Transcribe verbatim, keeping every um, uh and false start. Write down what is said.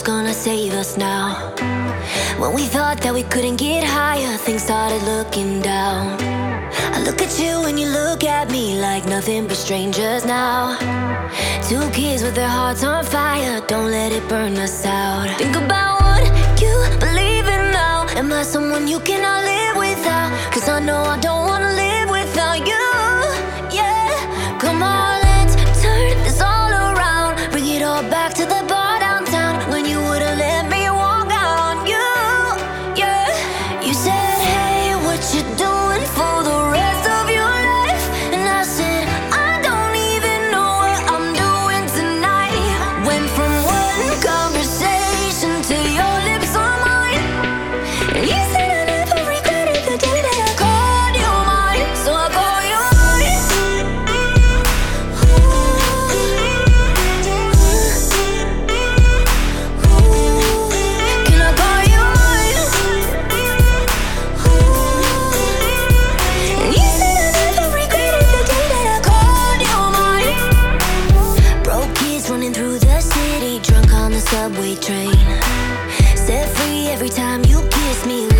gonna save us now. When we thought that we couldn't get higher, things started looking down. I look at you and you look at me like nothing but strangers now. Two kids with their hearts on fire, don't let it burn us out. Think about what you believe in now. Am I someone you cannot live without? Cause I know I don't wanna live without you. Yeah, come on, let's turn this all around. Bring it all back to the bar downtown when you would've let me walk out on you. Yeah, you said, hey, what you doing for the rest of your life? And I said, I don't even know what I'm doing tonight. Went from one conversation to your lips on mine. And you said I never regretted the day that I called you mine. So I call you mine. Can I call you mine? And you said I never regretted the day that I called you mine. Broke kids running through the city, drunk on the subway train. Set free every time you kiss me.